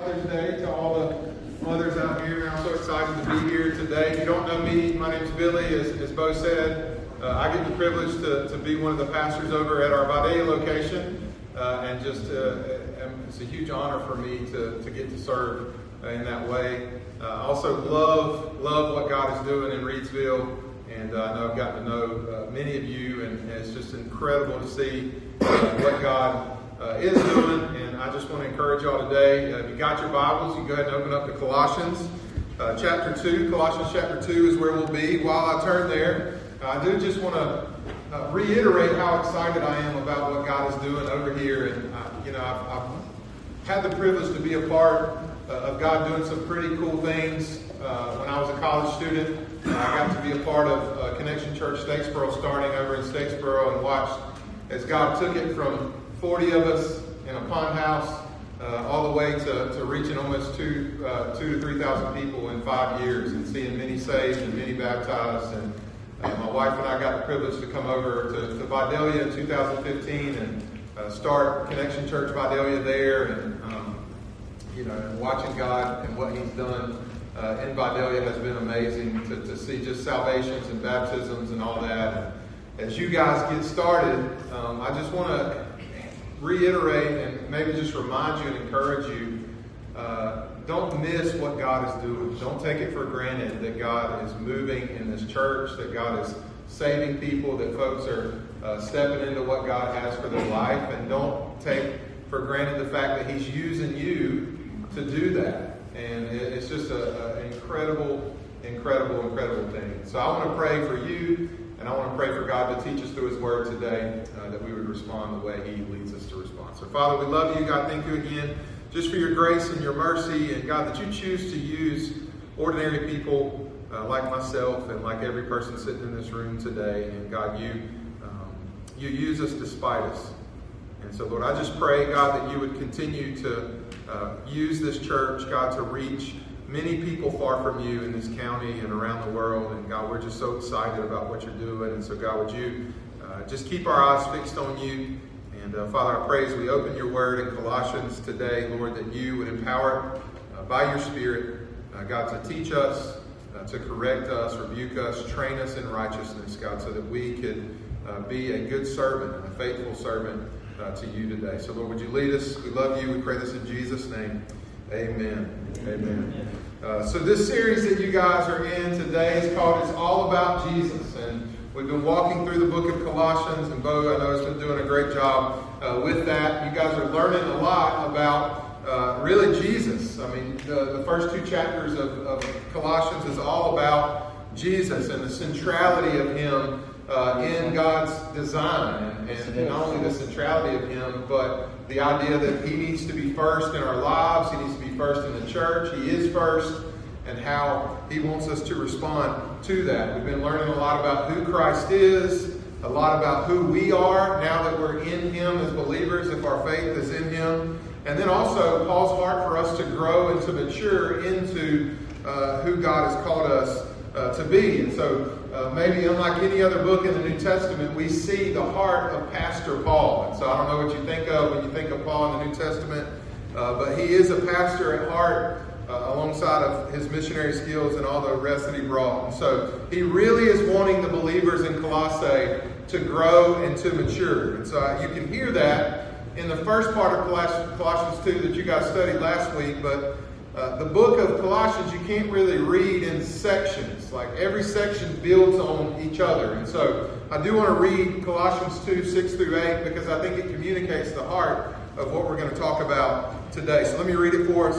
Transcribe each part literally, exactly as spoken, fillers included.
Mother's Day to all the mothers out here. I'm so excited to be here today. If you don't know me, my name's Billy. As, as Bo said, uh, I get the privilege to, to be one of the pastors over at our Vidalia location. Uh, and just uh, it's a huge honor for me to, to get to serve uh, in that way. Uh, I also love, love what God is doing in Reidsville. And uh, I know I've gotten to know uh, many of you, and it's just incredible to see uh, what God Uh, is doing, and I just want to encourage y'all today. Uh, if you got your Bibles, you can go ahead and open up to Colossians uh, chapter two. Colossians chapter two is where we'll be. While I turn there, uh, I do just want to uh, reiterate how excited I am about what God is doing over here. And uh, you know, I've, I've had the privilege to be a part uh, of God doing some pretty cool things. Uh, when I was a college student, uh, I got to be a part of uh, Connection Church Statesboro, starting over in Statesboro, and watched as God took it from forty of us in a pond house, uh, all the way to, to reaching almost two, uh, two to three thousand people in five years, and seeing many saved and many baptized. And uh, my wife and I got the privilege to come over to, to Vidalia in two thousand fifteen and uh, start Connection Church Vidalia there, and um, you know, and watching God and what He's done uh, in Vidalia has been amazing to, to see just salvations and baptisms and all that. And as you guys get started, um, I just want to reiterate and maybe just remind you and encourage you, uh, don't miss what God is doing. Don't take it for granted that God is moving in this church, that God is saving people, that folks are uh, stepping into what God has for their life, and don't take for granted the fact that He's using you to do that. And it, it's just an incredible, incredible, incredible thing. So I want to pray for you. And I want to pray for God to teach us through His Word today, uh, that we would respond the way He leads us to respond. So, Father, we love you. God, thank you again just for your grace and your mercy. And, God, that you choose to use ordinary people uh, like myself and like every person sitting in this room today. And, God, you, um, you use us despite us. And so, Lord, I just pray, God, that you would continue to uh, use this church, God, to reach many people far from you in this county and around the world. And God, we're just so excited about what you're doing. And so God, would you uh, just keep our eyes fixed on you. And uh, Father, I pray as we open your word in Colossians today, Lord, that you would empower uh, by your Spirit, uh, God, to teach us, uh, to correct us, rebuke us, train us in righteousness, God, so that we could uh, be a good servant, a faithful servant uh, to you today. So Lord, would you lead us? We love you. We pray this in Jesus' name. Amen. Amen. Uh, so this series that you guys are in today is called It's All About Jesus. And we've been walking through the book of Colossians. And Bo, I know, has been doing a great job uh, with that. You guys are learning a lot about uh, really Jesus. I mean, the, the first two chapters of, of Colossians is all about Jesus and the centrality of Him uh, in God's design. And, and not only the centrality of Him, but the idea that He needs to be first in our lives. He needs to be first in the church. He is first, and how He wants us to respond to that. We've been learning a lot about who Christ is, a lot about who we are now that we're in Him as believers, if our faith is in Him. And then also Paul's heart for us to grow and to mature into uh, who God has called us uh, to be. And so Uh, maybe unlike any other book in the New Testament, we see the heart of Pastor Paul. And so I don't know what you think of when you think of Paul in the New Testament, uh, but he is a pastor at heart uh, alongside of his missionary skills and all the rest that he brought. And so he really is wanting the believers in Colossae to grow and to mature. And so you can hear that in the first part of Colossians two that you guys studied last week, but Uh, the book of Colossians, you can't really read in sections. Like every section builds on each other. And so I do want to read Colossians two, six through eight, because I think it communicates the heart of what we're going to talk about today. So let me read it for us.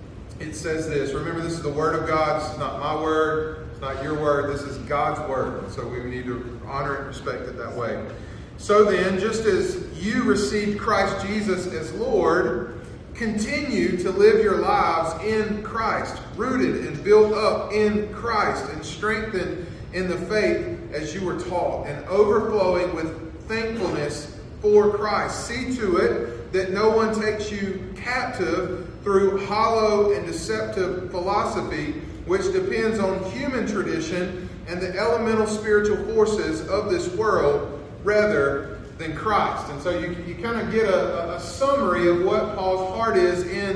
It says this. Remember, this is the word of God. This is not my word. It's not your word. This is God's word. And so we need to honor and respect it that way. So then, just as you received Christ Jesus as Lord, continue to live your lives in Christ, rooted and built up in Christ, and strengthened in the faith as you were taught, and overflowing with thankfulness for Christ. See to it that no one takes you captive through hollow and deceptive philosophy, which depends on human tradition and the elemental spiritual forces of this world rather than Christ. And so you, you kind of get a, a summary of what Paul's heart is in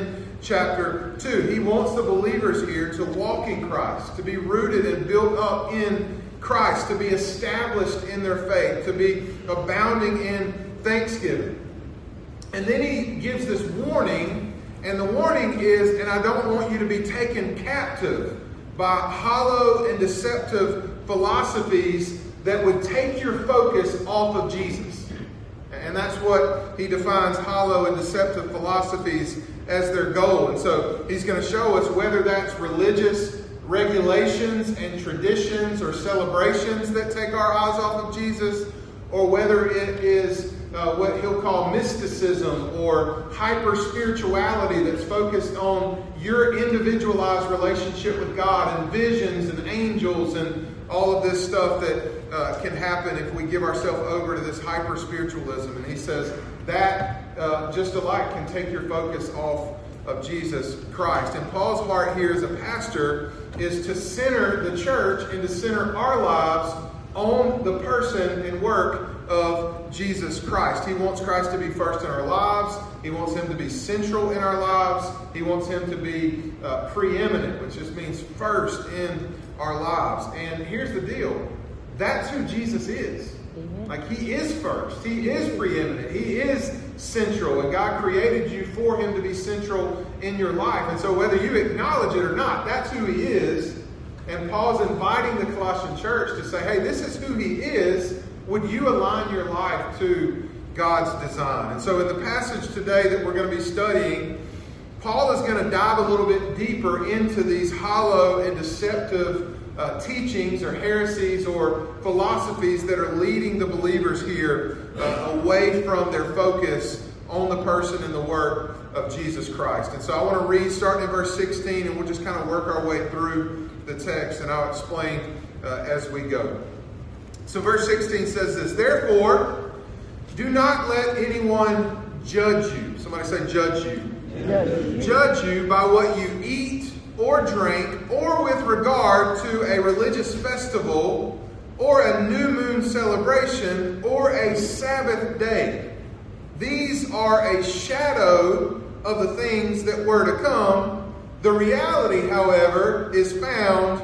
chapter two. He wants the believers here to walk in Christ, to be rooted and built up in Christ, to be established in their faith, to be abounding in thanksgiving. And then he gives this warning, and the warning is, and I don't want you to be taken captive by hollow and deceptive philosophies that would take your focus off of Jesus. And that's what he defines hollow and deceptive philosophies as their goal. And so he's going to show us whether that's religious regulations and traditions or celebrations that take our eyes off of Jesus, or whether it is uh, what he'll call mysticism or hyper-spirituality that's focused on your individualized relationship with God and visions and angels and all of this stuff that uh, can happen if we give ourselves over to this hyper-spiritualism. And he says that uh, just alike can take your focus off of Jesus Christ. And Paul's heart here as a pastor is to center the church and to center our lives on the person and work of Jesus Christ. He wants Christ to be first in our lives. He wants him to be central in our lives. He wants him to be uh, preeminent, which just means first in our lives. And here's the deal. That's who Jesus is. Amen. Like, he is first. He is preeminent. He is central. And God created you for him to be central in your life. And so whether you acknowledge it or not, that's who he is. And Paul's inviting the Colossian church to say, hey, this is who he is. Would you align your life to God's design? And so in the passage today that we're going to be studying, Paul is going to dive a little bit deeper into these hollow and deceptive uh, teachings or heresies or philosophies that are leading the believers here uh, away from their focus on the person and the work of Jesus Christ. And so I want to read starting in verse sixteen, and we'll just kind of work our way through the text, and I'll explain uh, as we go. So verse sixteen says this: therefore, do not let anyone judge you. Somebody say judge you. Judge. Judge you by what you eat or drink, or with regard to a religious festival, or a new moon celebration, or a Sabbath day. These are a shadow of the things that were to come. The reality, however, is found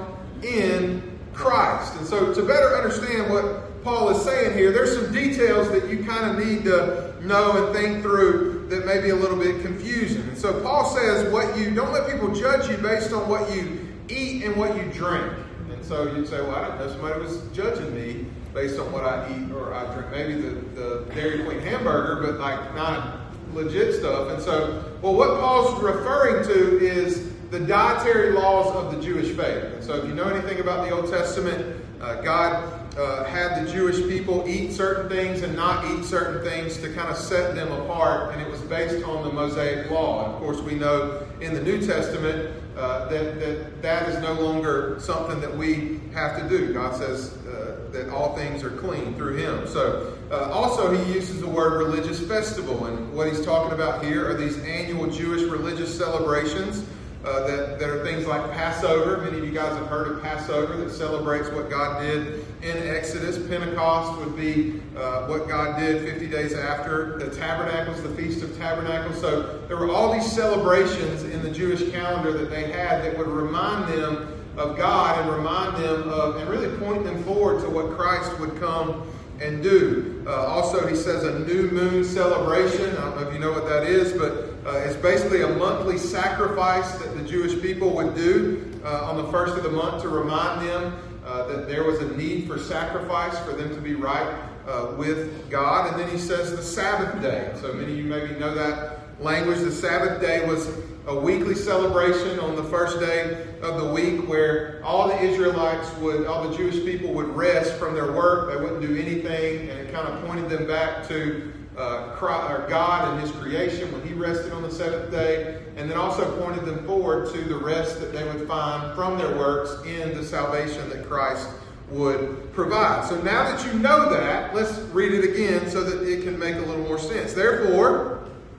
in Christ. And so to better understand what Paul is saying here, there's some details that you kind of need to know and think through that may be a little bit confusing. And so Paul says, what you don't let people judge you based on what you eat and what you drink. And so you'd say, well, I don't know, somebody was judging me based on what I eat or I drink. Maybe the, the Dairy Queen hamburger, but like not legit stuff. And so, well, what Paul's referring to is the dietary laws of the Jewish faith. And so if you know anything about the Old Testament, uh, God uh, had the Jewish people eat certain things and not eat certain things to kind of set them apart, and it was based on the Mosaic law. And of course, we know in the New Testament uh, that, that that is no longer something that we have to do. God says uh, that all things are clean through him. So uh, also he uses the word religious festival, and what he's talking about here are these annual Jewish religious celebrations Uh, that, that are things like Passover. Many of you guys have heard of Passover, that celebrates what God did in Exodus. Pentecost would be uh, what God did fifty days after. The Tabernacles, the Feast of Tabernacles. So there were all these celebrations in the Jewish calendar that they had that would remind them of God and remind them of, and really point them forward to what Christ would come and do. Uh, also, he says a new moon celebration. I don't know if you know what that is, but uh, it's basically a monthly sacrifice that the Jewish people would do uh, on the first of the month to remind them uh, that there was a need for sacrifice for them to be right uh, with God. And then he says the Sabbath day. So many of you maybe know that language. The Sabbath day was a weekly celebration on the first day of the week where all the Israelites would, all the Jewish people would rest from their work. They wouldn't do anything, and it kind of pointed them back to uh, God and his creation when he rested on the seventh day, and then also pointed them forward to the rest that they would find from their works in the salvation that Christ would provide. So now that you know that, let's read it again so that it can make a little more sense. Therefore,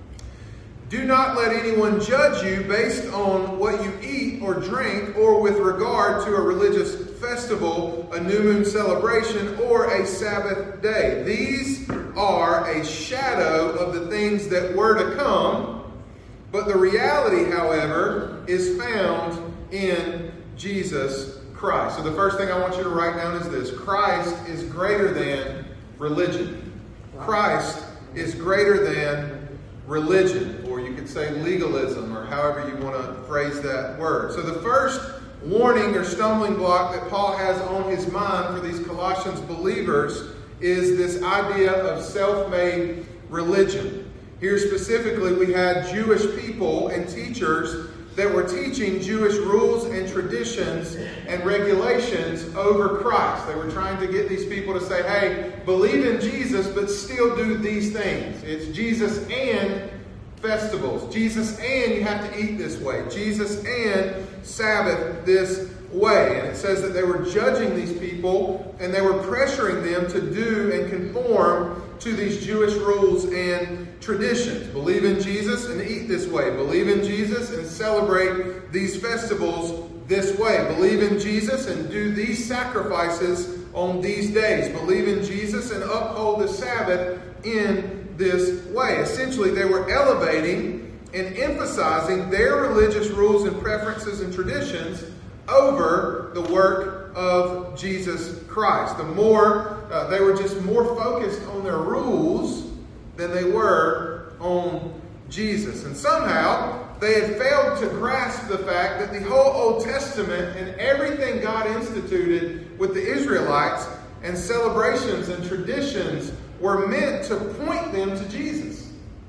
do not let anyone judge you based on what you eat or drink, or with regard to a religious festival, a new moon celebration, or a Sabbath day. These are a shadow of the things that were to come. But the reality, however, is found in Jesus Christ. So the first thing I want you to write down is this: Christ is greater than religion. Christ is greater than religion, or you could say legalism, or however you want to phrase that word. So the first warning or stumbling block that Paul has on his mind for these Colossians believers is this idea of self-made religion. Here specifically, we had Jewish people and teachers that were teaching Jewish rules and traditions and regulations over Christ. They were trying to get these people to say, hey, believe in Jesus, but still do these things. It's Jesus and festivals. Jesus and you have to eat this way. Jesus and Sabbath this way. And it says that they were judging these people and they were pressuring them to do and conform to these Jewish rules and traditions. Believe in Jesus and eat this way. Believe in Jesus and celebrate these festivals this way. Believe in Jesus and do these sacrifices on these days. Believe in Jesus and uphold the Sabbath in this way. Essentially, they were elevating and emphasizing their religious rules and preferences and traditions over the work of Jesus Christ. The more, uh, they were just more focused on their rules than they were on Jesus. And somehow, they had failed to grasp the fact that the whole Old Testament and everything God instituted with the Israelites and celebrations and traditions were meant to point them to Jesus.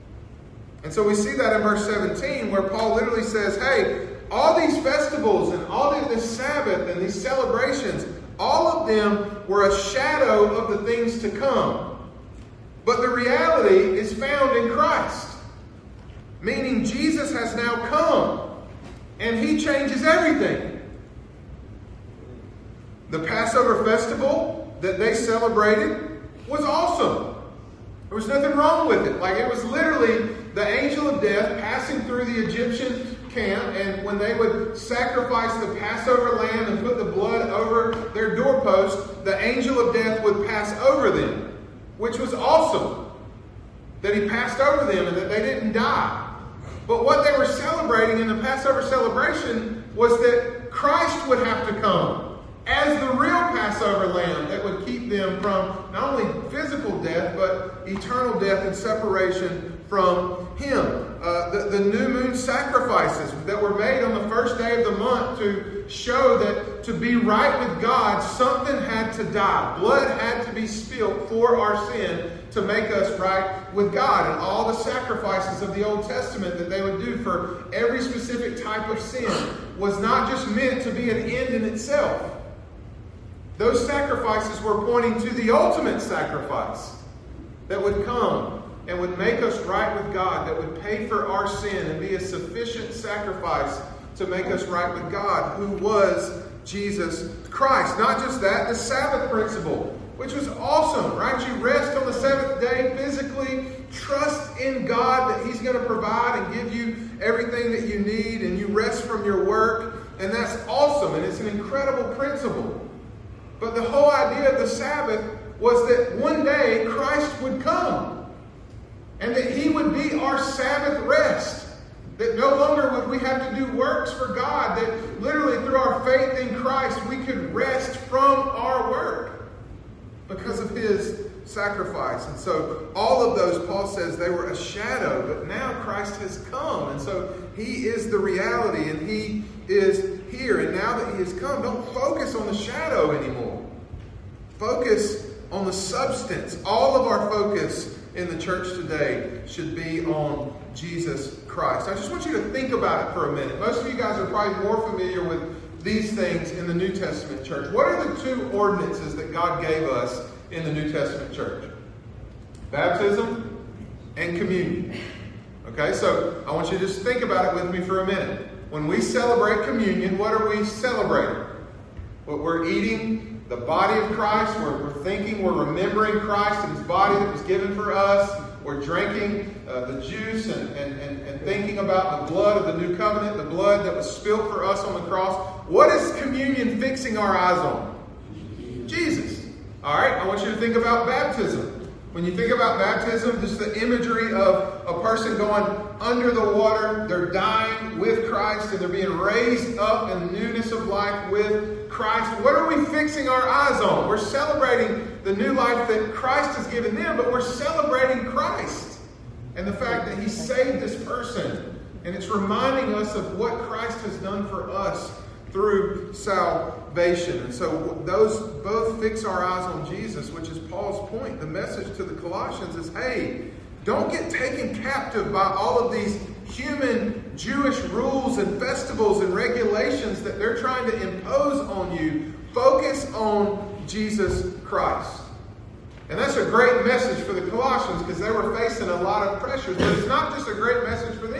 And so we see that in verse seventeen, where Paul literally says, hey, all these festivals and all of this Sabbath and these celebrations, all of them were a shadow of the things to come. But the reality is found in Christ. Meaning Jesus has now come and he changes everything. The Passover festival that they celebrated was awesome. There was nothing wrong with it. Like, it was literally the angel of death passing through the Egyptian camp, and when they would sacrifice the Passover lamb and put the blood over their doorpost, the angel of death would pass over them, which was awesome. That he passed over them and that they didn't die. But what they were celebrating in the Passover celebration was that Christ would have to come as the real Passover lamb that would keep them from not only physical death, but eternal death and separation from him. Uh, the, the new moon sacrifices that were made on the first day of the month to show that to be right with God, something had to die. Blood had to be spilled for our sin to make us right with God. And all the sacrifices of the Old Testament that they would do for every specific type of sin was not just meant to be an end in itself. Those sacrifices were pointing to the ultimate sacrifice that would come and would make us right with God, that would pay for our sin and be a sufficient sacrifice to make us right with God, who was Jesus Christ. Not just that, the Sabbath principle, which was awesome, right? You rest on the seventh day physically, trust in God that he's going to provide and give you everything that you need, and you rest from your work, and that's awesome, and it's an incredible principle. But the whole idea of the Sabbath was that one day Christ would come and that he would be our Sabbath rest. That no longer would we have to do works for God. That literally through our faith in Christ we could rest from our work because of his sacrifice. And so all of those, Paul says, they were a shadow. But now Christ has come. And so he is the reality and he is here. And now that he has come, don't focus on the shadow anymore. Focus on the substance. All of our focus in the church today should be on Jesus Christ. I just want you to think about it for a minute. Most of you guys are probably more familiar with these things in the New Testament church. What are the two ordinances that God gave us in the New Testament church? Baptism and communion. Okay, so I want you to just think about it with me for a minute. When we celebrate communion, what are we celebrating? Well, we're eating the body of Christ. We're, we're thinking, we're remembering Christ and his body that was given for us. We're drinking uh, the juice and, and, and, and thinking about the blood of the new covenant, the blood that was spilled for us on the cross. What is communion fixing our eyes on? Jesus. All right, I want you to think about baptism. When you think about baptism, just the imagery of a person going under the water, they're dying with Christ and they're being raised up in newness of life with Christ. What are we fixing our eyes on? We're celebrating the new life that Christ has given them, but we're celebrating Christ and the fact that he saved this person. And it's reminding us of what Christ has done for us through salvation. And so those both fix our eyes on Jesus, which is Paul's point. The message to the Colossians is, hey, don't get taken captive by all of these human Jewish rules and festivals and regulations that they're trying to impose on you. Focus on Jesus Christ. And that's a great message for the Colossians because they were facing a lot of pressures. But it's not just a great message for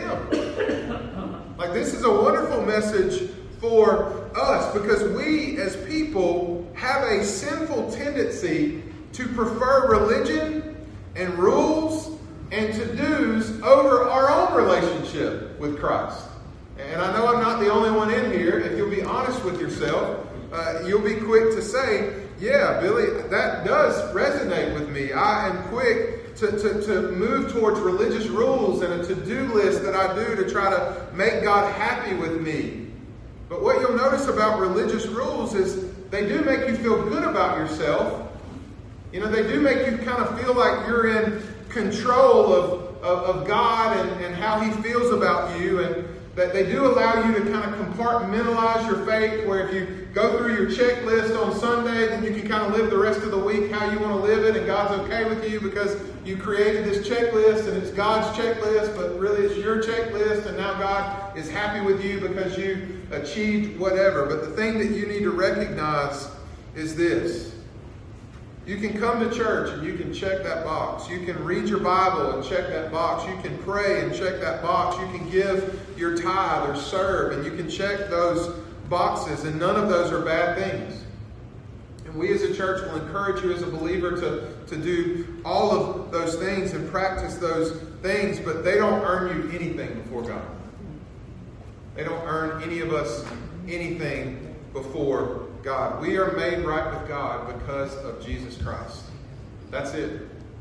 them. Like, this is a wonderful message for us because we as people have a sinful tendency to prefer religion and rules and to-dos over our own relationship with Christ. And I know I'm not the only one in here. If you'll be honest with yourself, uh, you'll be quick to say, yeah, Billy, that does resonate with me. I am quick to, to, to move towards religious rules and a to-do list that I do to try to make God happy with me. But what you'll notice about religious rules is they do make you feel good about yourself. You know, they do make you kind of feel like you're in control of, of, of God and, and how he feels about you. And that they do allow you to kind of compartmentalize your faith, where if you go through your checklist on Sunday, then you can kind of live the rest of the week how you want to live it, and God's okay with you because you created this checklist and it's God's checklist, but really it's your checklist, and now God is happy with you because you achieved whatever. But the thing that you need to recognize is this. You can come to church and you can check that box. You can read your Bible and check that box. You can pray and check that box. You can give your tithe or serve and you can check those boxes, and none of those are bad things. And we as a church will encourage you as a believer to, to do all of those things and practice those things, but they don't earn you anything before God. They don't earn any of us anything before God. We are made right with God because of Jesus Christ. That's it.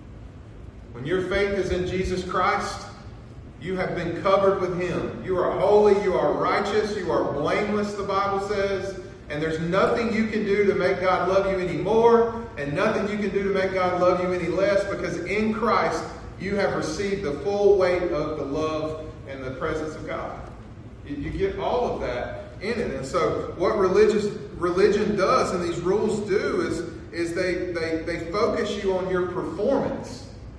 When your faith is in Jesus Christ, you have been covered with him. You are holy, you are righteous, you are blameless, the Bible says. And there's nothing you can do to make God love you any more, and nothing you can do to make God love you any less, because in Christ you have received the full weight of the love and the presence of God. You get all of that in it. And so what religious religion does and these rules do is, is they, they, they focus you on your performance.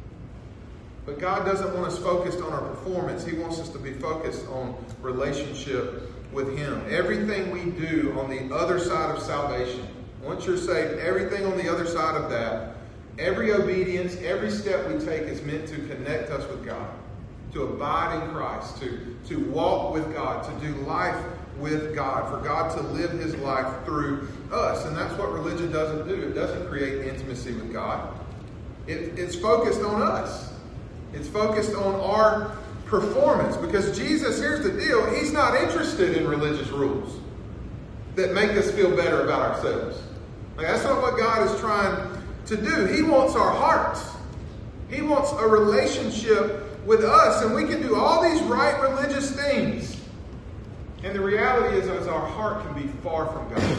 But God doesn't want us focused on our performance. He wants us to be focused on relationship with him. Everything we do on the other side of salvation, once you're saved, everything on the other side of that, every obedience, every step we take is meant to connect us with God, to abide in Christ, to, to walk with God, to do life with God, for God to live his life through us. And that's what religion doesn't do. It doesn't create intimacy with God. It, it's focused on us. It's focused on our performance, because Jesus, here's the deal, he's not interested in religious rules that make us feel better about ourselves. Like, that's not what God is trying to do. He wants our hearts. He wants a relationship with us, and we can do all these right religious things. And the reality is, is our heart can be far from God.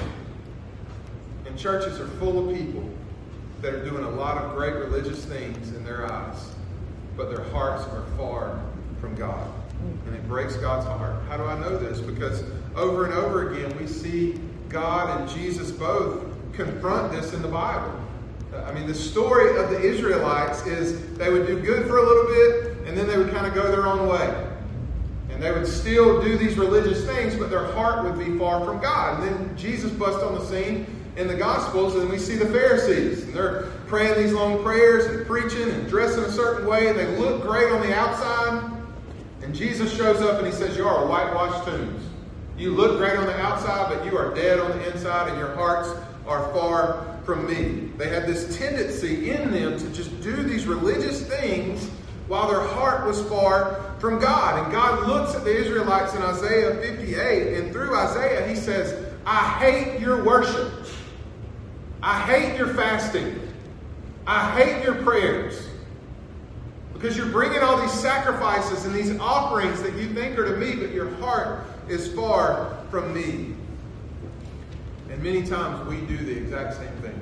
And churches are full of people that are doing a lot of great religious things in their eyes, but their hearts are far from God. And it breaks God's heart. How do I know this? Because over and over again, we see God and Jesus both confront this in the Bible. I mean, the story of the Israelites is they would do good for a little bit, and then they would kind of go their own way. And they would still do these religious things, but their heart would be far from God. And then Jesus busts on the scene in the Gospels, and we see the Pharisees. And they're praying these long prayers and preaching and dressing a certain way, and they look great on the outside. And Jesus shows up and he says, you are whitewashed tombs. You look great on the outside, but you are dead on the inside, and your hearts are far from me. They had this tendency in them to just do these religious things while their heart was far from God. And God looks at the Israelites in Isaiah fifty-eight, and through Isaiah he says, I hate your worship. I hate your fasting. I hate your prayers. Because you're bringing all these sacrifices and these offerings that you think are to me, but your heart is far from me. And many times we do the exact same thing.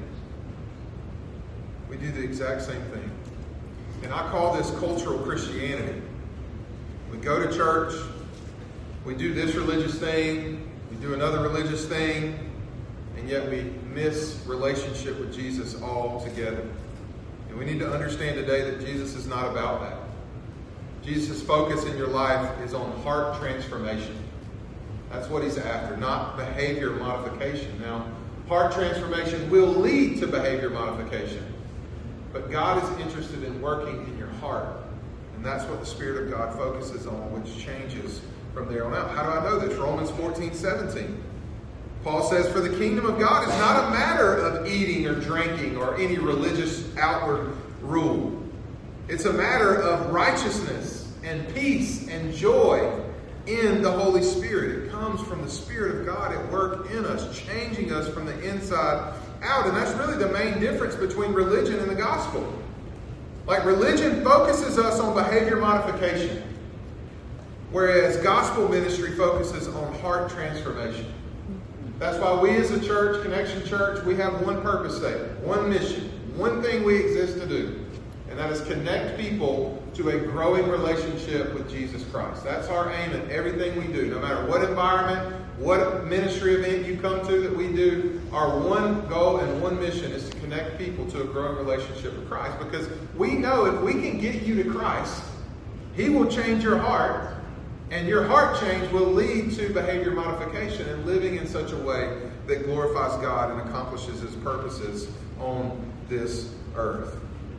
We do the exact same thing. And I call this cultural Christianity. We go to church, we do this religious thing, we do another religious thing, and yet we miss relationship with Jesus altogether. And we need to understand today that Jesus is not about that. Jesus' focus in your life is on heart transformation. That's what he's after, not behavior modification. Now, heart transformation will lead to behavior modification. But God is interested in working in your heart. And that's what the Spirit of God focuses on, which changes from there on out. How do I know this? Romans fourteen seventeen. Paul says, for the kingdom of God is not a matter of eating or drinking or any religious outward rule. It's a matter of righteousness and peace and joy in the Holy Spirit. It comes from the Spirit of God at work in us, changing us from the inside out. And that's really the main difference between religion and the gospel. Like, religion focuses us on behavior modification, whereas gospel ministry focuses on heart transformation. That's why we as a church, Connection Church, we have one purpose statement, one mission, one thing we exist to do. And that is connect people to a growing relationship with Jesus Christ. That's our aim in everything we do. No matter what environment, what ministry event you come to that we do, our one goal and one mission is to connect people to a growing relationship with Christ. Because we know if we can get you to Christ, he will change your heart. And your heart change will lead to behavior modification and living in such a way that glorifies God and accomplishes his purposes on this earth.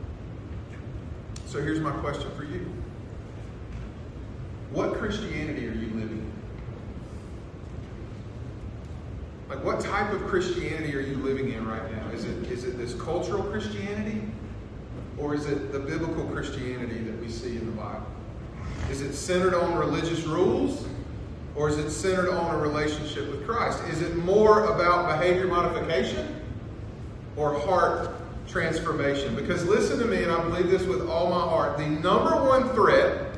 So here's my question for you. What Christianity are you living in? Like, what type of Christianity are you living in right now? Is it is it this cultural Christianity? Or is it the biblical Christianity that we see in the Bible? Is it centered on religious rules? Or is it centered on a relationship with Christ? Is it more about behavior modification or heart transformation? Because listen to me, and I believe this with all my heart. The number one threat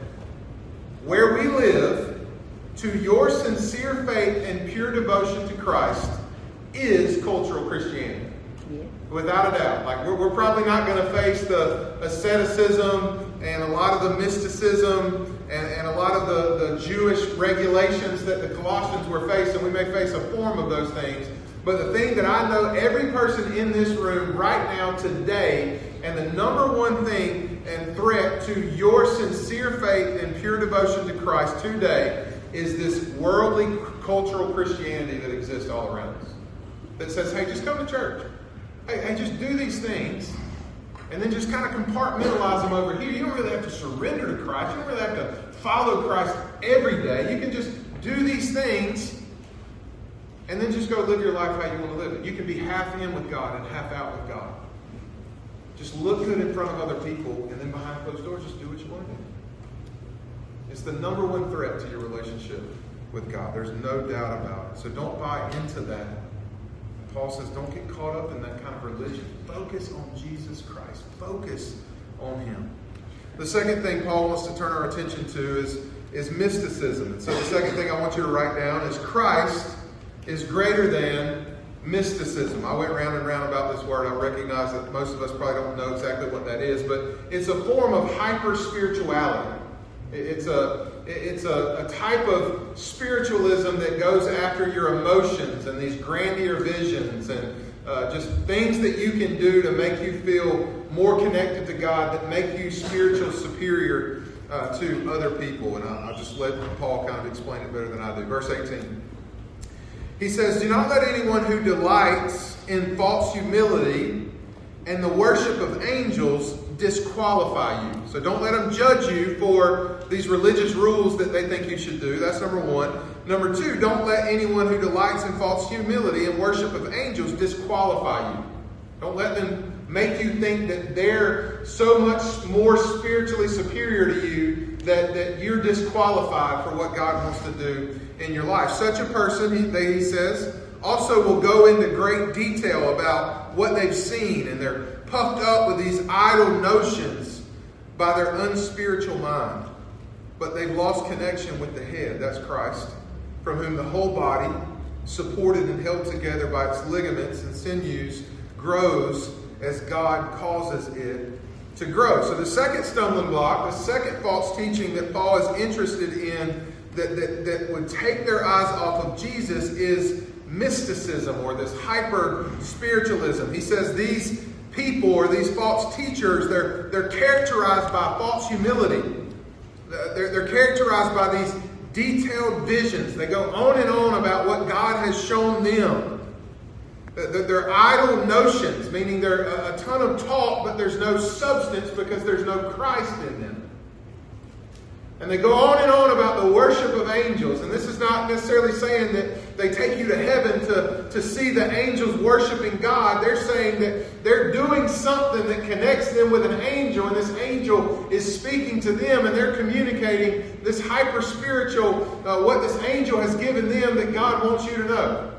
where we live to your sincere faith and pure devotion to Christ is cultural Christianity. Yeah. Without a doubt. Like, we're, we're probably not going to face the asceticism and a lot of the mysticism and, and a lot of the, the Jewish regulations that the Colossians were facing. We may face a form of those things. But the thing that I know every person in this room right now today, and the number one thing and threat to your sincere faith and pure devotion to Christ today is this worldly cultural Christianity that exists all around us. That says, hey, just come to church. Hey, hey, just do these things. And then just kind of compartmentalize them over here. You don't really have to surrender to Christ. You don't really have to follow Christ every day. You can just do these things and then just go live your life how you want to live it. You can be half in with God and half out with God. Just look good in front of other people, and then behind closed doors, just do what you want to do. It's the number one threat to your relationship with God. There's no doubt about it. So don't buy into that. Paul says, don't get caught up in that kind of religion. Focus on Jesus Christ. Focus on him. The second thing Paul wants to turn our attention to is, is mysticism. And so the second thing I want you to write down is Christ is greater than mysticism. I went round and round about this word. I recognize that most of us probably don't know exactly what that is, but it's a form of hyper-spirituality. It's a it's a, a type of spiritualism that goes after your emotions and these grandeur visions and uh, just things that you can do to make you feel more connected to God, that make you spiritual superior uh, to other people. And I, I'll just let Paul kind of explain it better than I do. Verse eighteen. He says, do not let anyone who delights in false humility and the worship of angels disqualify you. So don't let them judge you for these religious rules that they think you should do. That's number one. Number two, don't let anyone who delights in false humility and worship of angels disqualify you. Don't let them make you think that they're so much more spiritually superior to you that, that you're disqualified for what God wants to do in your life. Such a person, he, he says, also will go into great detail about what they've seen, and they're puffed up with these idle notions by their unspiritual mind. But they've lost connection with the head, that's Christ, from whom the whole body, supported and held together by its ligaments and sinews, grows as God causes it to grow. So the second stumbling block, the second false teaching that Paul is interested in that, that, that would take their eyes off of Jesus is mysticism, or this hyper-spiritualism. He says these people, or these false teachers, they're, they're characterized by false humility. They're, they're characterized by these detailed visions. They go on and on about what God has shown them. They're idle notions, meaning they're a ton of talk, but there's no substance because there's no Christ in them. And they go on and on about the worship of angels. And this is not necessarily saying that they take you to heaven to, to see the angels worshiping God. They're saying that they're doing something that connects them with an angel, and this angel is speaking to them, and they're communicating this hyper-spiritual, uh, what this angel has given them that God wants you to know.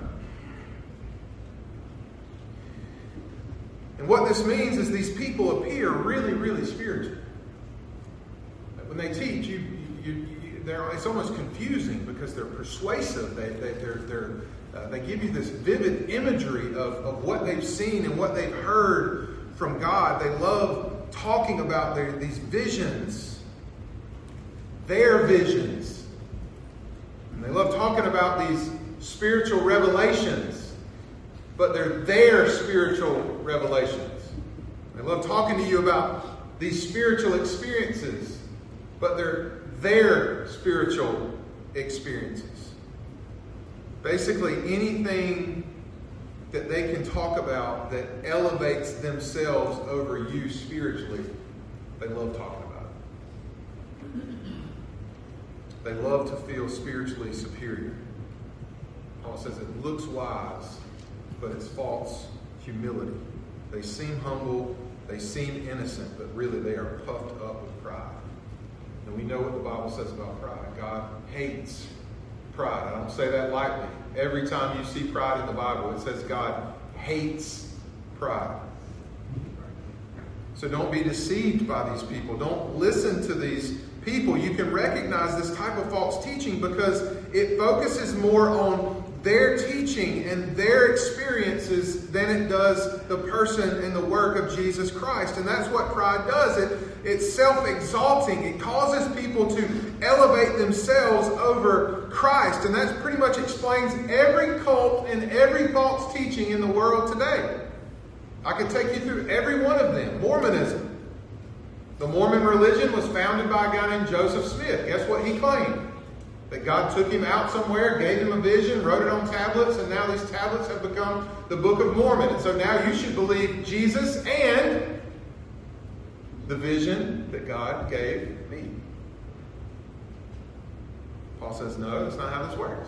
And what this means is these people appear really, really spiritual. When they teach, you, you, you, they're, it's almost confusing because they're persuasive. They, they, they're, they're, uh, they give you this vivid imagery of, of what they've seen and what they've heard from God. They love talking about their, these visions, their visions. And they love talking about these spiritual revelations, but they're their spiritual revelations. They love talking to you about these spiritual experiences, but they're their spiritual experiences. Basically, anything that they can talk about that elevates themselves over you spiritually, they love talking about it. They love to feel spiritually superior. Paul says it looks wise, but it's false humility. They seem humble, they seem innocent, but really they are puffed up with pride. And we know what the Bible says about pride. God hates pride. I don't say that lightly. Every time you see pride in the Bible, it says God hates pride. So don't be deceived by these people. Don't listen to these people. You can recognize this type of false teaching because it focuses more on their teaching and their experiences than it does the person and the work of Jesus Christ. And that's what pride does. It, it's self-exalting. It causes people to elevate themselves over Christ. And that pretty much explains every cult and every false teaching in the world today. I could take you through every one of them. Mormonism. The Mormon religion was founded by a guy named Joseph Smith. Guess what he claimed? That God took him out somewhere, gave him a vision, wrote it on tablets, and now these tablets have become the Book of Mormon. And so now you should believe Jesus and the vision that God gave me. Paul says, no, that's not how this works.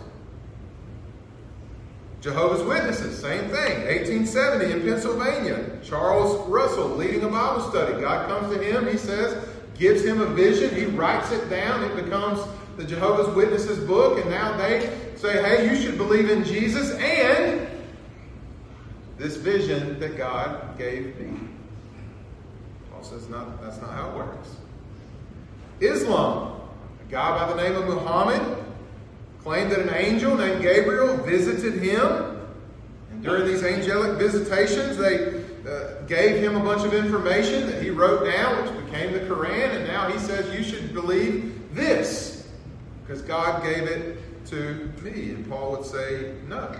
Jehovah's Witnesses, same thing. eighteen seventy in Pennsylvania. Charles Russell leading a Bible study. God comes to him, he says, gives him a vision, he writes it down, it becomes the Jehovah's Witnesses book, and now they say, hey, you should believe in Jesus and this vision that God gave me. Paul says, not, that's not how it works. Islam, a guy by the name of Muhammad, claimed that an angel named Gabriel visited him. And during these angelic visitations, they uh, gave him a bunch of information that he wrote down, which became the Quran. And now he says, you should believe this, because God gave it to me. And Paul would say, no.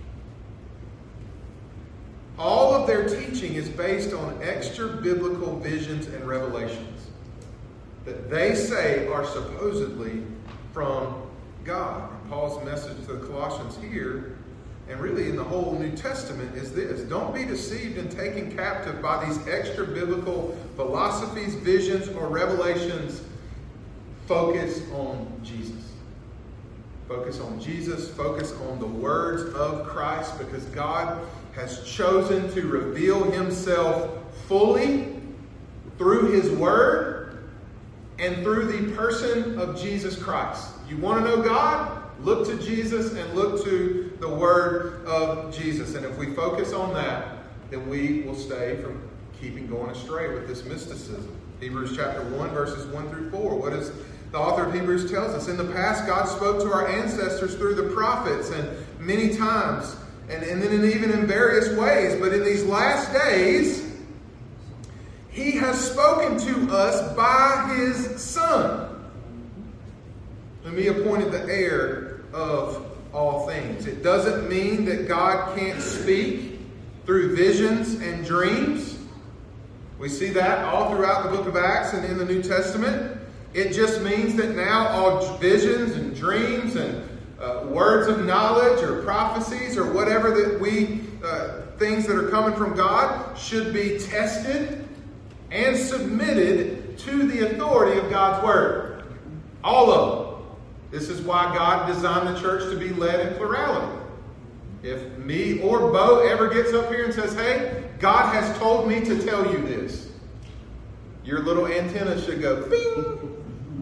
All of their teaching is based on extra-biblical visions and revelations that they say are supposedly from God. And Paul's message to the Colossians here, and really in the whole New Testament, is this. Don't be deceived and taken captive by these extra-biblical philosophies, visions, or revelations. Focus on Jesus. Focus on Jesus. Focus on the words of Christ, because God has chosen to reveal himself fully through his word and through the person of Jesus Christ. You want to know God? Look to Jesus and look to the word of Jesus. And if we focus on that, then we will stay from keeping going astray with this mysticism. Hebrews chapter one, verses one through four. What does the author of Hebrews tells us? In the past, God spoke to our ancestors through the prophets and many times, and, and then even in various ways. But in these last days, He has spoken to us by His Son, whom He appointed the heir of all things. It doesn't mean that God can't speak through visions and dreams. We see that all throughout the book of Acts and in the New Testament. It just means that now all visions and dreams and uh, words of knowledge or prophecies or whatever that we, uh, things that are coming from God should be tested and submitted to the authority of God's Word. All of them. This is why God designed the church to be led in plurality. If me or Bo ever gets up here and says, hey, God has told me to tell you this, your little antenna should go, bing!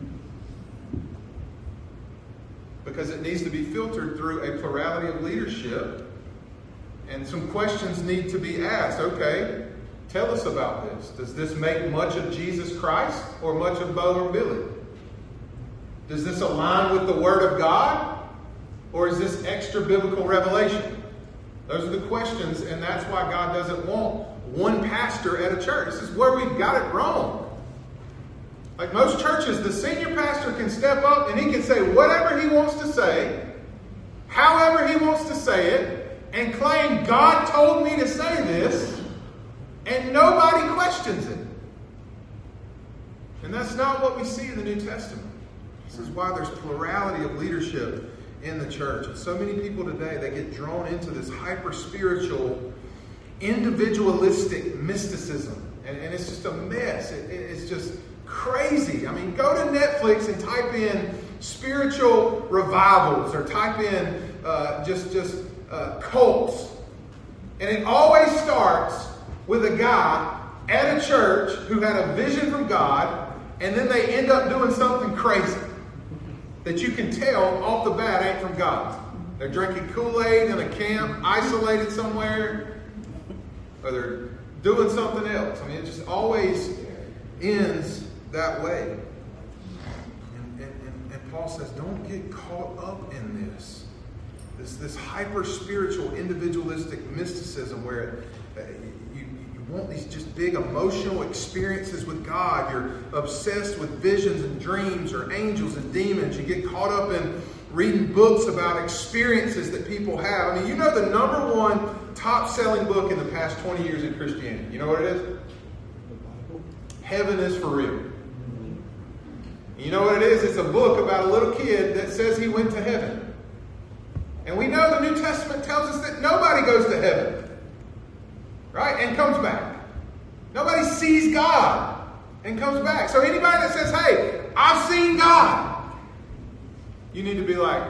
Because it needs to be filtered through a plurality of leadership. And some questions need to be asked. Okay, tell us about this. Does this make much of Jesus Christ or much of Bo or Billy? Does this align with the Word of God? Or is this extra biblical revelation? Those are the questions, and that's why God doesn't want one pastor at a church. This is where we've got it wrong. Like most churches, the senior pastor can step up and he can say whatever he wants to say, however he wants to say it, and claim God told me to say this, and nobody questions it. And that's not what we see in the New Testament. This is why there's plurality of leadership in the church. And so many people today, they get drawn into this hyper-spiritual, individualistic mysticism. And, and it's just a mess. It, it, it's just crazy. I mean, go to Netflix and type in spiritual revivals or type in uh, just, just uh, cults. And it always starts with a guy at a church who had a vision from God, and then they end up doing something crazy that you can tell off the bat ain't from God. They're drinking Kool-Aid in a camp, isolated somewhere, or they're doing something else. I mean, it just always ends that way. And, and, and Paul says, don't get caught up in this. This, this hyper-spiritual, individualistic mysticism where uh, you, you want these just big emotional experiences with God. You're obsessed with visions and dreams or angels and demons. You get caught up in reading books about experiences that people have. I mean, you know the number one top-selling book in the past twenty years in Christianity. You know what it is? Heaven is for real. You know what it is? It's a book about a little kid that says he went to heaven. And we know the New Testament tells us that nobody goes to heaven, right? And comes back. Nobody sees God and comes back. So anybody that says, hey, I've seen God, you need to be like,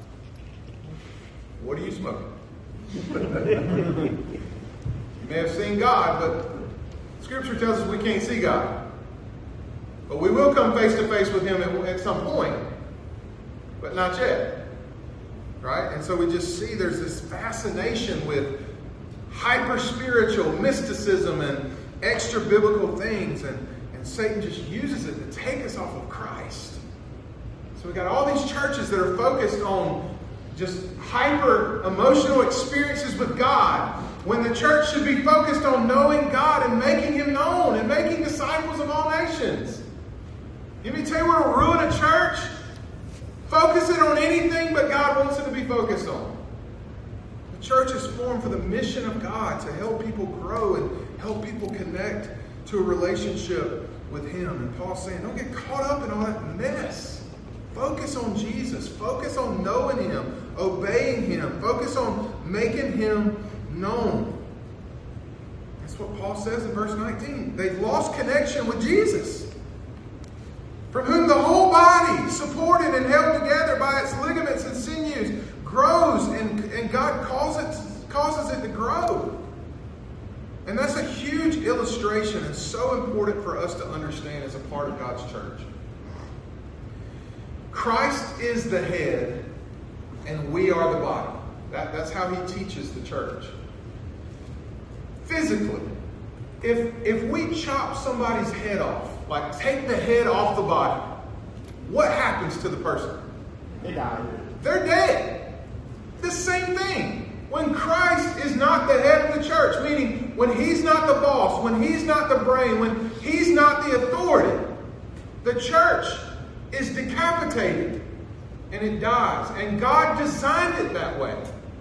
what are you smoking? You may have seen God, but Scripture tells us we can't see God. But we will come face to face with Him at, at some point, but not yet. Right? And so we just see there's this fascination with hyper-spiritual mysticism and extra-biblical things, and, and Satan just uses it to take us off of Christ. So we've got all these churches that are focused on just hyper-emotional experiences with God, when the church should be focused on knowing God and making Him known and making disciples of all nations. Let me tell you what will ruin a church. Focus it on anything but God wants it to be focused on. The church is formed for the mission of God to help people grow and help people connect to a relationship with Him. And Paul's saying, don't get caught up in all that mess. Focus on Jesus. Focus on knowing Him, obeying Him. Focus on making Him known. That's what Paul says in verse nineteen. They've lost connection with Jesus, from whom the whole body, supported and held together by its ligaments and sinews, grows, and, and God calls it, causes it to grow. And that's a huge illustration and so important for us to understand as a part of God's church. Christ is the head, and we are the body. That, that's how He teaches the church. Physically, if, if we chop somebody's head off, like take the head off the body, what happens to the person? They die. They're dead. The same thing. When Christ is not the head of the church, meaning when he's not the boss, when he's not the brain, when he's not the authority, the church is decapitated and it dies. And God designed it that way.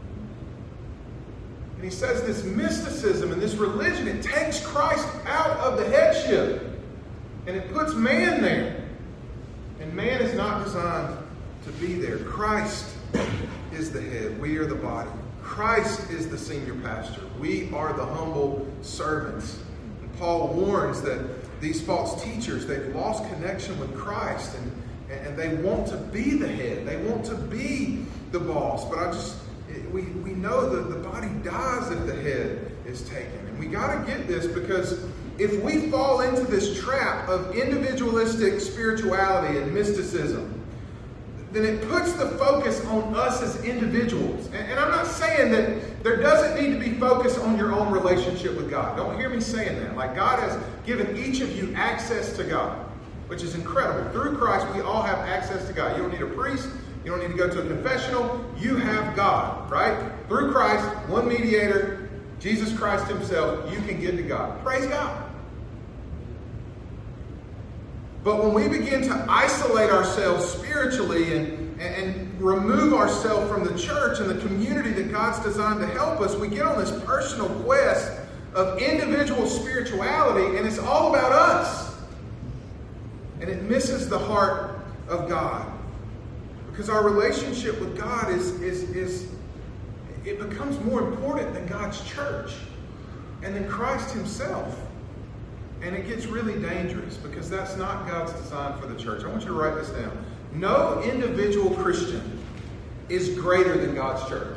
And he says this mysticism and this religion, it takes Christ out of the headship and it puts man there. And man is not designed to be there. Christ is the head. We are the body. Christ is the senior pastor. We are the humble servants. And Paul warns that these false teachers, they've lost connection with Christ and, and they want to be the head. They want to be the boss. But I just, we, we know that the body dies if the head is taken. And we got to get this, because if we fall into this trap of individualistic spirituality and mysticism, then it puts the focus on us as individuals. And, and I'm not saying that there doesn't need to be focus on your own relationship with God. Don't hear me saying that. Like, God has given each of you access to God, which is incredible. Through Christ, we all have access to God. You don't need a priest. You don't need to go to a confessional. You have God, right? Through Christ, one mediator, Jesus Christ himself, you can get to God. Praise God. But when we begin to isolate ourselves spiritually and, and, and remove ourselves from the church and the community that God's designed to help us, we get on this personal quest of individual spirituality, and it's all about us. And it misses the heart of God. Because our relationship with God is, is, is it becomes more important than God's church and than Christ himself. And it gets really dangerous, because that's not God's design for the church. I want you to write this down. No individual Christian is greater than God's church.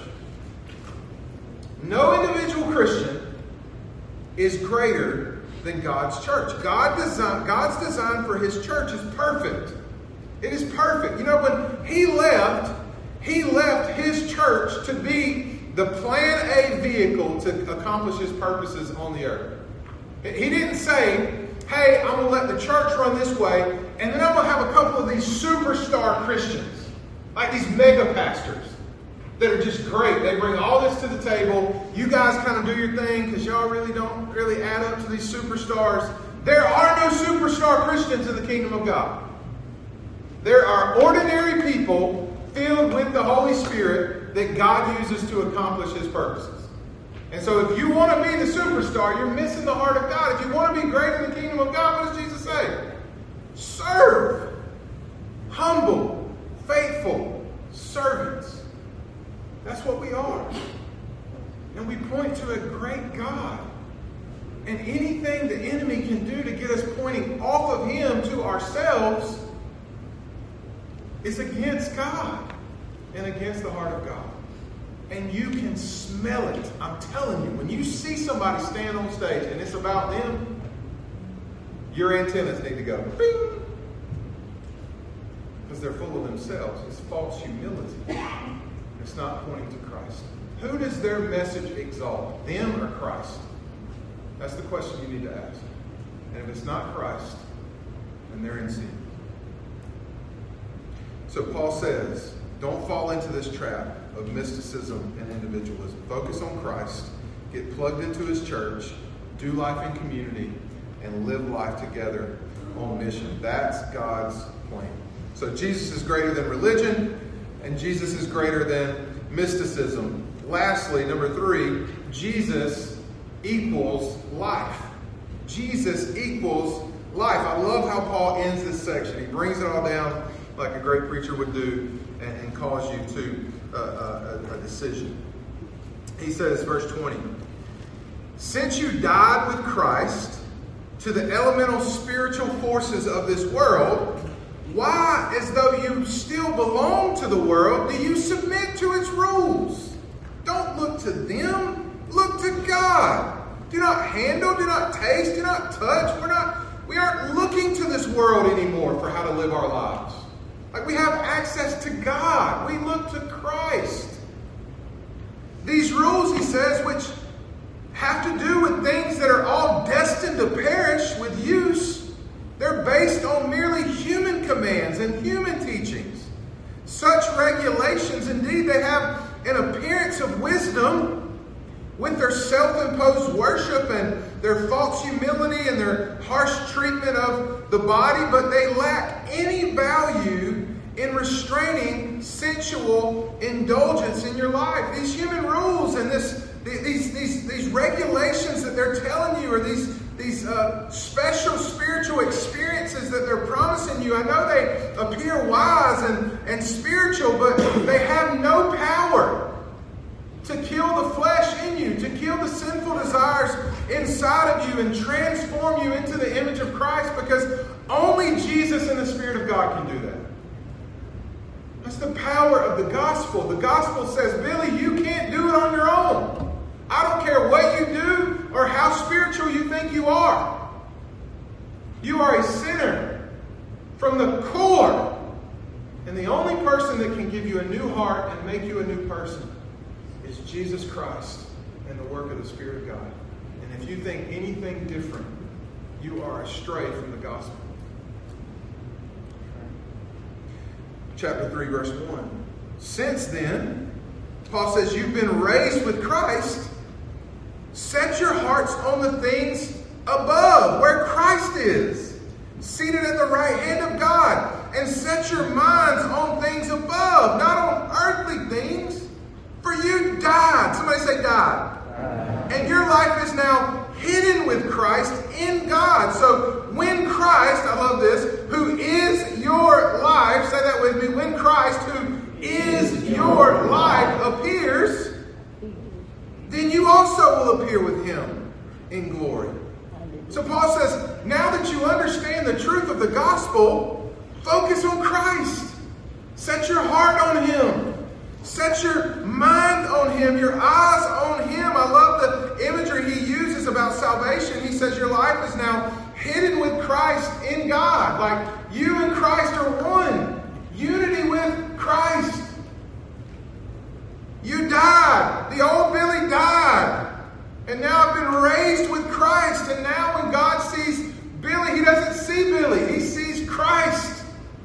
No individual Christian is greater than God's church. God design, God's design for his church is perfect. It is perfect. You know, when he left, he left his church to be the plan A vehicle to accomplish his purposes on the earth. He didn't say, hey, I'm going to let the church run this way, and then I'm going to have a couple of these superstar Christians, like these mega pastors that are just great. They bring all this to the table. You guys kind of do your thing because y'all really don't really add up to these superstars. There are no superstar Christians in the kingdom of God. There are ordinary people filled with the Holy Spirit that God uses to accomplish his purposes. And so if you want to be the superstar, you're missing the heart of God. If you want to be great in the kingdom of God, what does Jesus say? Serve. Humble. Faithful. Servants. That's what we are. And we point to a great God. And anything the enemy can do to get us pointing off of him to ourselves is against God and against the heart of God. And you can smell it. I'm telling you, when you see somebody stand on stage and it's about them, your antennas need to go bing, because they're full of themselves. It's false humility. It's not pointing to Christ. Who does their message exalt, them or Christ? That's the question you need to ask. And if it's not Christ, then they're in sin. So Paul says, don't fall into this trap of mysticism and individualism. Focus on Christ. Get plugged into his church. Do life in community. And live life together on mission. That's God's plan. So Jesus is greater than religion. And Jesus is greater than mysticism. Lastly, number three, Jesus equals life. Jesus equals life. I love how Paul ends this section. He brings it all down like a great preacher would do and, and calls you to uh, a, a decision. He says, verse twenty, since you died with Christ to the elemental spiritual forces of this world, why, as though you still belong to the world, do you submit to its rules? Don't look to them, look to God. Do not handle, do not taste, do not touch. We're not, we aren't looking to this world anymore for how to live our lives. Like, we have access to God. We look to Christ. These rules, he says, which have to do with things that are all destined to perish with use, they're they're based on merely human commands and human teachings. Such regulations, indeed, they have an appearance of wisdom with their self-imposed worship and their false humility and their harsh treatment of the body, but they lack any value in restraining sensual indulgence in your life. These human rules and this, these, these, these regulations that they're telling you, or these, these uh, special spiritual experiences that they're promising you, I know they appear wise and, and spiritual, but they have no power to kill the flesh in you, to kill the sinful desires inside of you and transform you into the image of Christ, because only Jesus and the Spirit of God can do that. That's the power of the gospel. The gospel says, Billy, you can't do it on your own. I don't care what you do or how spiritual you think you are. You are a sinner from the core. And the only person that can give you a new heart and make you a new person is Jesus Christ and the work of the Spirit of God. And if you think anything different, you are astray from the gospel. Chapter three, verse one. Since then, Paul says, you've been raised with Christ. Set your hearts on the things above, where Christ is, seated at the right hand of God. And set your minds on things above, not on earthly things. For you died. Somebody say died. Uh, and your life is now hidden with Christ in God. So when Christ, I love this, who is your life, say that with me, when Christ, who is your life, appears, then you also will appear with him in glory. So Paul says, now that you understand the truth of the gospel, focus on Christ. Set your heart on him. Set your mind on him, your eyes on him. I love the imagery he uses about salvation. He says your life is now hidden with Christ in God. Like you and Christ are one. Unity with Christ. You died. The old Billy died. And now I've been raised with Christ. And now when God sees Billy, he doesn't see Billy. He sees Christ.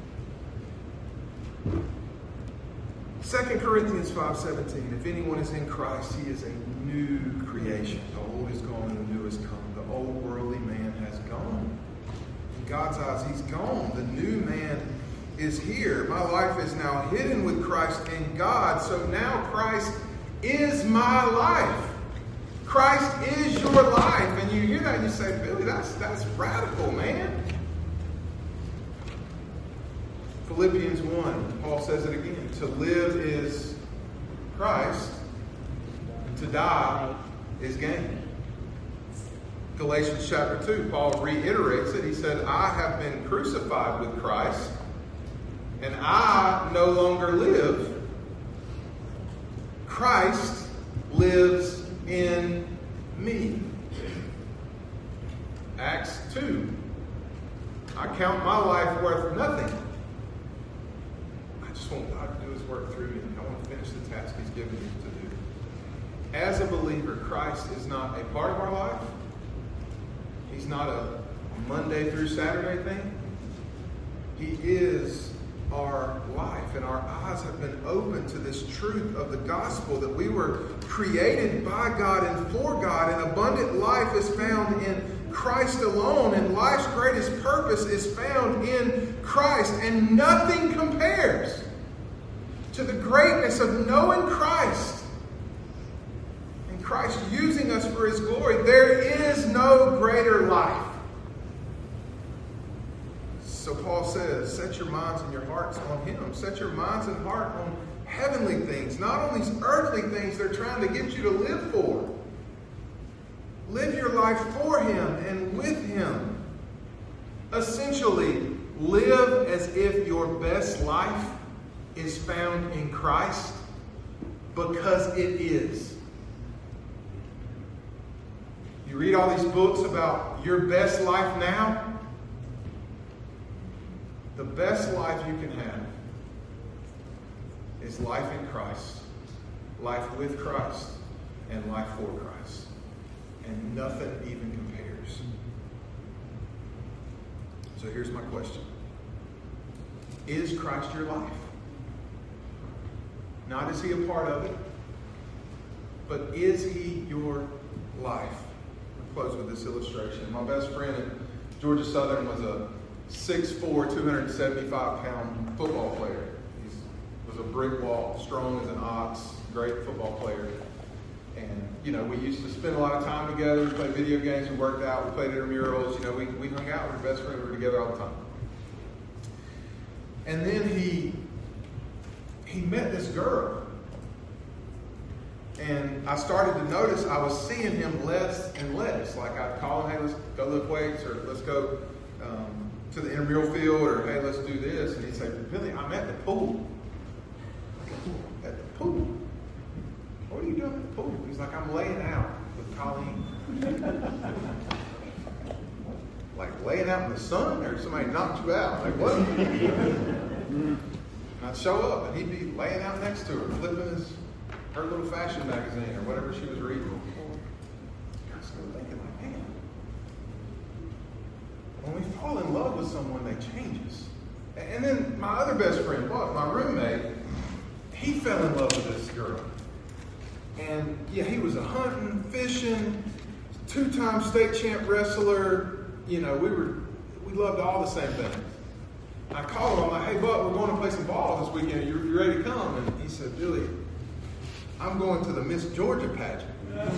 Second Corinthians five seventeen, if anyone is in Christ, he is a new creation. The old is gone and the new has come. The old worldly man has gone. In God's eyes, he's gone. The new man is here. My life is now hidden with Christ in God. So now Christ is my life. Christ is your life. And you hear that and you say, Billy, that's, that's radical, man. Philippians one, Paul says it again. To live is Christ, and to die is gain. Galatians chapter two, Paul reiterates it. He said, I have been crucified with Christ, and I no longer live. Christ lives in me. Acts two, I count my life worth nothing. I want God to do his work through me. I want to finish the task he's given me to do. As a believer, Christ is not a part of our life. He's not a Monday through Saturday thing. He is our life, and our eyes have been opened to this truth of the gospel that we were created by God and for God, and abundant life is found in Christ alone, and life's greatest purpose is found in Christ, and nothing compares to the greatness of knowing Christ and Christ using us for his glory. There is no greater life. So Paul says, set your minds and your hearts on him. Set your minds and heart on heavenly things, not on these earthly things they're trying to get you to live for. Live your life for him and with him. Essentially, live as if your best life is found in Christ, because it is. You read all these books about your best life now. The best life you can have is life in Christ, life with Christ, and life for Christ. And nothing even compares. So here's my question. Is Christ your life? Not is he a part of it, but is he your life? I'll close with this illustration. My best friend at Georgia Southern was a six foot four, two hundred seventy-five pound football player. He was a brick wall, strong as an ox, great football player. And, you know, we used to spend a lot of time together. We played video games, we worked out, we played intramurals. You know, we, we hung out with our best friends. We were together all the time. And then he he met this girl. And I started to notice I was seeing him less and less. Like I'd call him, hey, let's go lift weights, or let's go um, to the intramural field, or hey, let's do this. And he'd say, Billy, I'm at the pool. At the pool? What are you doing at the pool? He's like, I'm laying out with Colleen. Like laying out in the sun, or somebody knocked you out? Like what? And I'd show up, and he'd be laying out next to her, flipping his her little fashion magazine or whatever she was reading. I was still thinking, like, man, when we fall in love with someone, they change us. And then my other best friend, Buck, my roommate, he fell in love with this girl. And yeah, he was a hunting, fishing, two-time state champ wrestler. You know, we were we loved all the same things. I called him, I'm like, hey, Buck, we're going to play some ball this weekend. You, you ready to come? And he said, Billy, I'm going to the Miss Georgia pageant.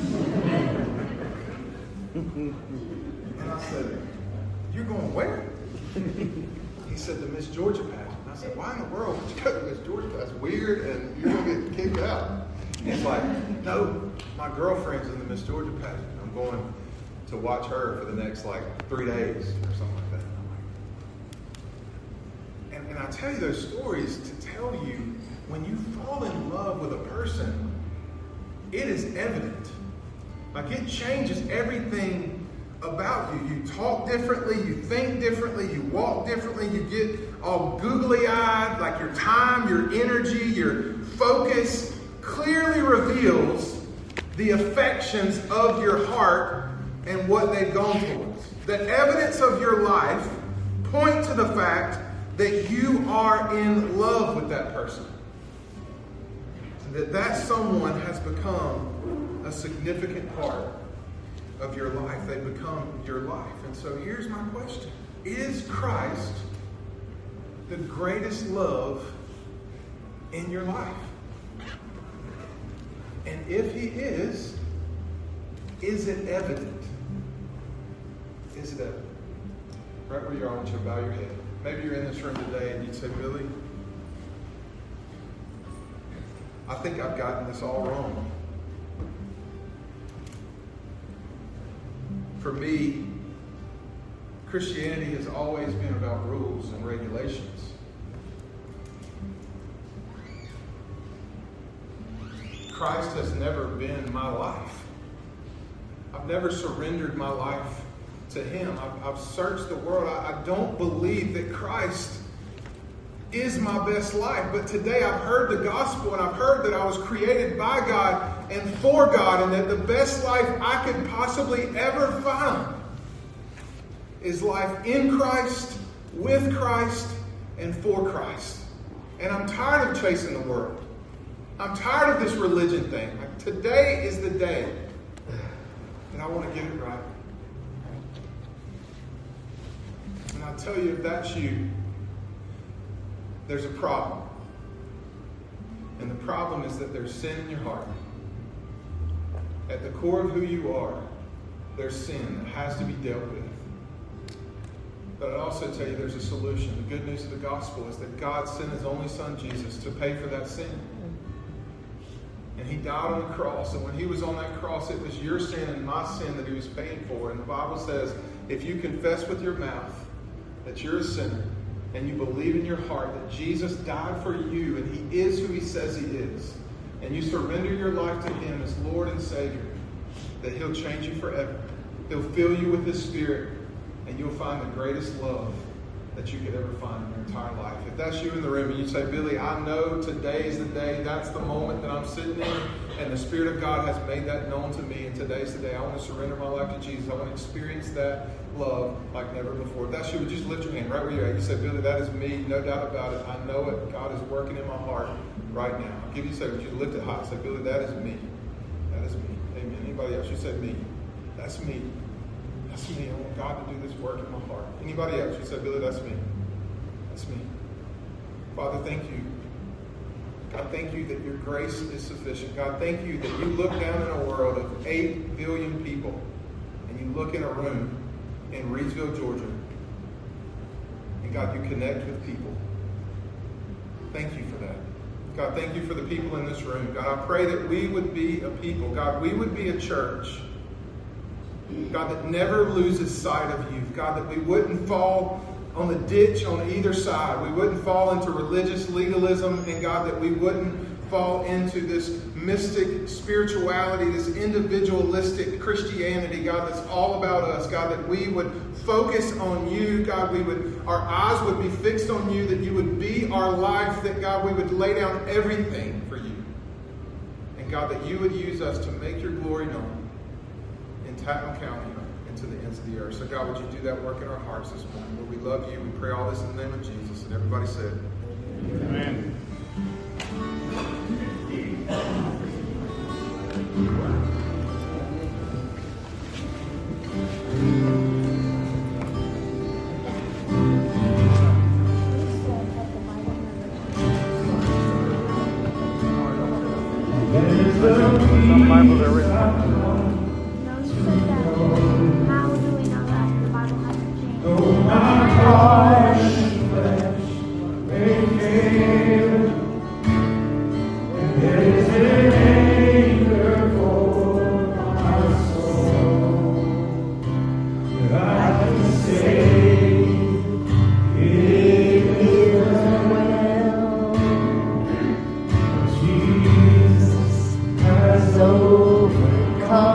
And I said, you're going where? He said, the Miss Georgia pageant. And I said, why in the world would you go to Miss Georgia? That's weird, and you're going to get kicked out. He's like, no, my girlfriend's in the Miss Georgia pageant. I'm going to watch her for the next, like, three days or something like that. And, I'm like, and, and I tell you those stories to tell you, when you fall in love with a person, it is evident. Like it changes everything about you. You talk differently, you think differently, you walk differently, you get all googly-eyed, like your time, your energy, your focus clearly reveals the affections of your heart and what they've gone towards. The evidence of your life point to the fact that you are in love with that person. That that someone has become a significant part of your life. They become your life. And so here's my question. Is Christ the greatest love in your life? And if he is, is it evident? Is it evident? Right where you are, I want you to bow your head. Maybe you're in this room today and you'd say, Billy, I think I've gotten this all wrong. For me, Christianity has always been about rules and regulations. Christ has never been my life. I've never surrendered my life to him. I've, I've searched the world. I, I don't believe that Christ is my best life. But today I've heard the gospel, and I've heard that I was created by God and for God, and that the best life I could possibly ever find is life in Christ, with Christ, and for Christ. And I'm tired of chasing the world. I'm tired of this religion thing. Like, today is the day that I want to get it right. And I'll tell you, if that's you, there's a problem. And the problem is that there's sin in your heart. At the core of who you are, there's sin that has to be dealt with. But I'd also tell you there's a solution. The good news of the gospel is that God sent his only son, Jesus, to pay for that sin. And he died on the cross. And when he was on that cross, it was your sin and my sin that he was paying for. And the Bible says, if you confess with your mouth that you're a sinner, and you believe in your heart that Jesus died for you and he is who he says he is, and you surrender your life to him as Lord and Savior, that he'll change you forever. He'll fill you with his Spirit, and you'll find the greatest love that you could ever find in your entire life. If that's you in the room and you say, Billy, I know today is the day, that's the moment that I'm sitting in, and the Spirit of God has made that known to me, and today's the day I want to surrender my life to Jesus. I want to experience that love like never before. If that's you, would you just lift your hand right where you're at? You say, Billy, that is me, no doubt about it. I know it. God is working in my heart right now. I'll give you a second. Would you lift it high? Say, Billy, that is me. That is me. Amen. Anybody else? You said me. That's me. That's me. I want God to do this work in my heart. Anybody else? You said, Billy, that's me. That's me. Father, thank you. God, thank you that your grace is sufficient. God, thank you that you look down in a world of eight billion people, and you look in a room in Reidsville, Georgia, and God, you connect with people. Thank you for that. God, thank you for the people in this room. God, I pray that we would be a people. God, we would be a church, God, that never loses sight of you. God, that we wouldn't fall on the ditch on either side. We wouldn't fall into religious legalism, and God, that we wouldn't fall into this mystic spirituality, this individualistic Christianity, God, that's all about us. God, that we would focus on you. God, we would, our eyes would be fixed on you, that you would be our life, that God, we would lay down everything for you. And God, that you would use us to make your glory known in Tappan County and to the ends of the earth. So God, would you do that work in our hearts this morning? Lord, we love you. We pray all this in the name of Jesus. And everybody said, Amen. Some Bibles are written. Overcome.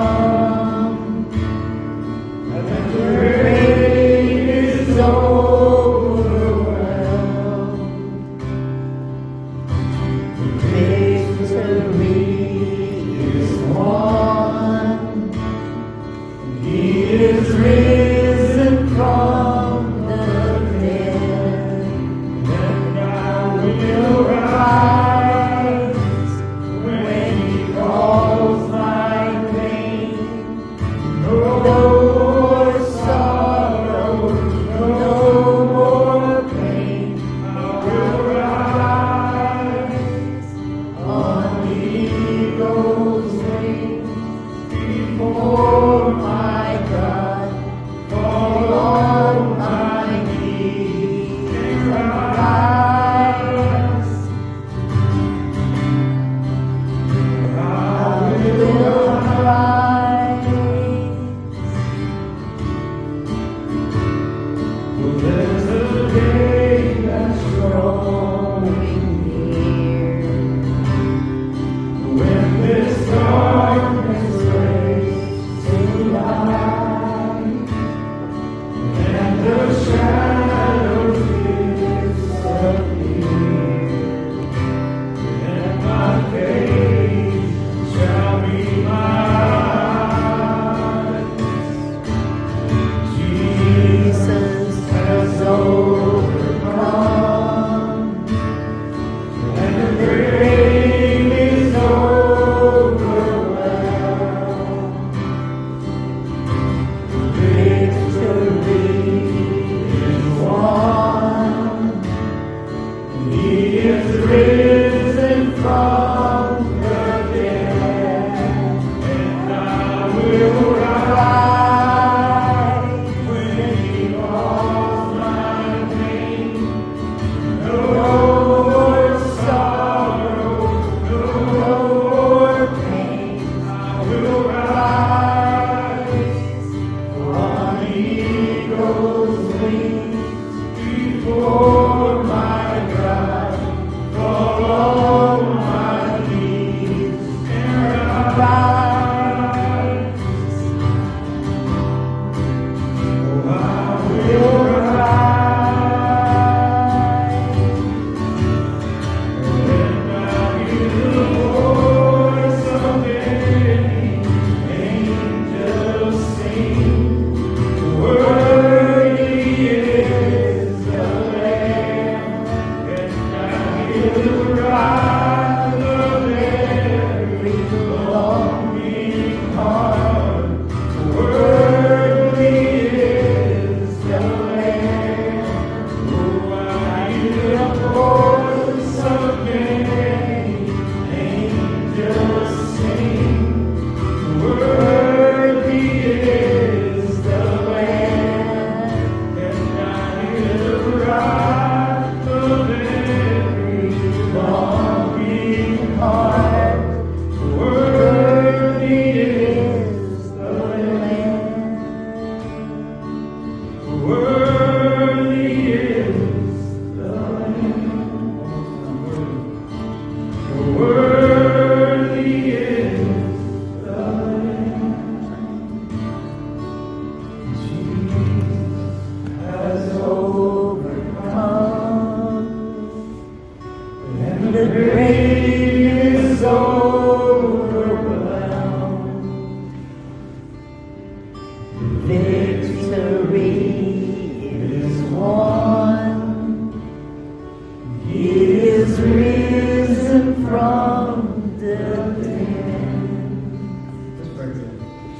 from the dead. Let's pray together.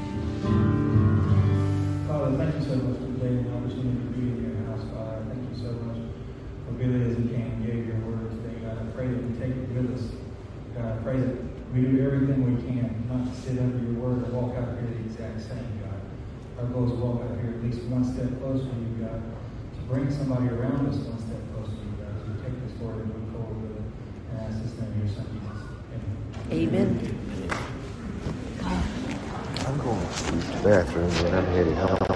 Father, thank you so much for today and the opportunity to be in your house, Father. Thank you so much for Billy as he came and gave your word today, God. I pray that we take it with us. God, I pray that we do everything we can not to sit under your word or walk out here the exact same, God. Our goal is to walk out here at least one step closer to you, God, to bring somebody around us one step closer to you, God, as we take this word and move forward with it. And I ask this name of your son, Jesus. Amen. Amen. I'm going to the bathroom and I'm headed home.